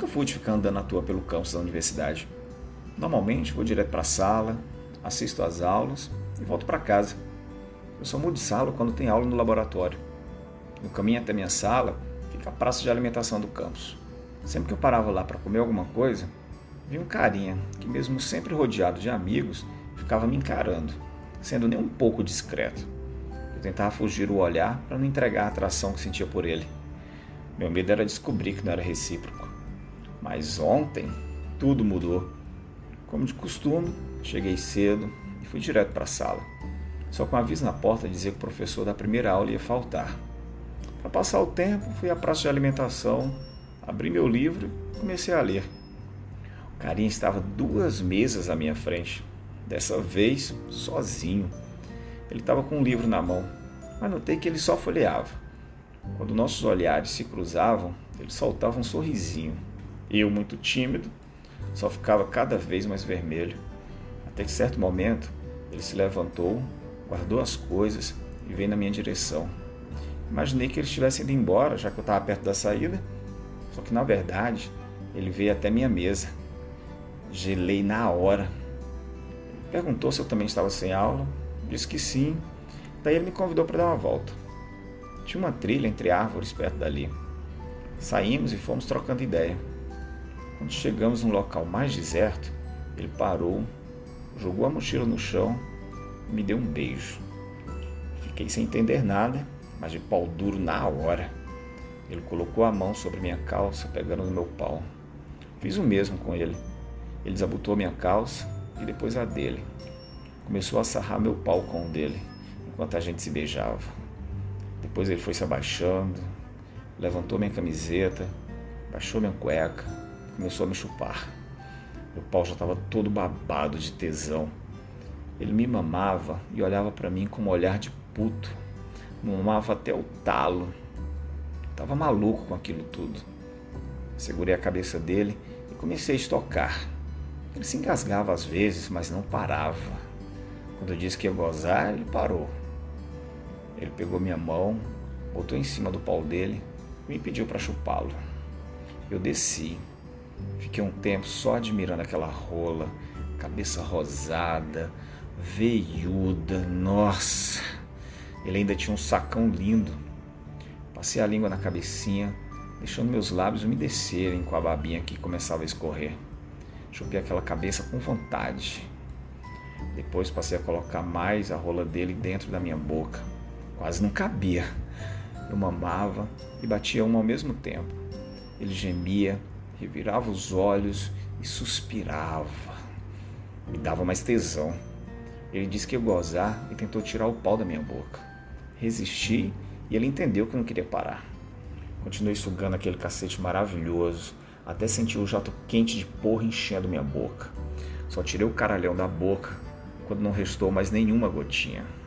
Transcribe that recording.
fui de ficar andando à toa pelo campus da universidade. Normalmente vou direto para a sala, assisto às aulas e volto para casa. Eu só mudo de sala quando tem aula no laboratório. No caminho até minha sala fica a praça de alimentação do campus. Sempre que eu parava lá para comer alguma coisa, vi um carinha que, mesmo sempre rodeado de amigos, ficava me encarando, sendo nem um pouco discreto. Eu tentava fugir o olhar para não entregar a atração que sentia por ele. Meu medo era descobrir que não era recíproco. Mas ontem, tudo mudou. Como de costume, cheguei cedo e fui direto para a sala. Só com um aviso na porta dizia que o professor da primeira aula ia faltar. Para passar o tempo, fui à praça de alimentação, abri meu livro e comecei a ler. O carinha estava 2 mesas à minha frente, dessa vez sozinho. Ele estava com um livro na mão, mas notei que ele só folheava. Quando nossos olhares se cruzavam, ele soltava um sorrisinho. Eu, muito tímido, só ficava cada vez mais vermelho. Até que, certo momento, ele se levantou, guardou as coisas e veio na minha direção. Imaginei que ele estivesse indo embora, já que eu estava perto da saída. Só que, na verdade, ele veio até minha mesa. Gelei na hora. Ele perguntou se eu também estava sem aula. Disse que sim. Daí ele me convidou para dar uma volta. Tinha uma trilha entre árvores perto dali. Saímos e fomos trocando ideia. Quando chegamos num local mais deserto, ele parou, jogou a mochila no chão e me deu um beijo. Fiquei sem entender nada, mas de pau duro na hora. Ele colocou a mão sobre minha calça, pegando no meu pau. Fiz o mesmo com ele. Ele desabotou minha calça e depois a dele. Começou a sarrar meu pau com o dele, enquanto a gente se beijava. Depois ele foi se abaixando, levantou minha camiseta, baixou minha cueca e começou a me chupar. Meu pau já estava todo babado de tesão. Ele me mamava e olhava para mim com um olhar de puto. Me mamava até o talo. Estava maluco com aquilo tudo. Segurei a cabeça dele e comecei a estocar. Ele se engasgava às vezes, mas não parava. Quando eu disse que ia gozar, ele parou. Ele pegou minha mão, botou em cima do pau dele e me pediu para chupá-lo. Eu desci. Fiquei um tempo só admirando aquela rola, cabeça rosada, veiuda, nossa! Ele ainda tinha um sacão lindo. Passei a língua na cabecinha, deixando meus lábios umedecerem com a babinha que começava a escorrer. Chupei aquela cabeça com vontade. Depois passei a colocar mais a rola dele dentro da minha boca. Quase não cabia. Eu mamava e batia uma ao mesmo tempo. Ele gemia, revirava os olhos e suspirava. Me dava mais tesão. Ele disse que ia gozar e tentou tirar o pau da minha boca. Resisti e ele entendeu que eu não queria parar. Continuei sugando aquele cacete maravilhoso, até sentir o jato quente de porra enchendo minha boca. Só tirei o caralhão da boca quando não restou mais nenhuma gotinha.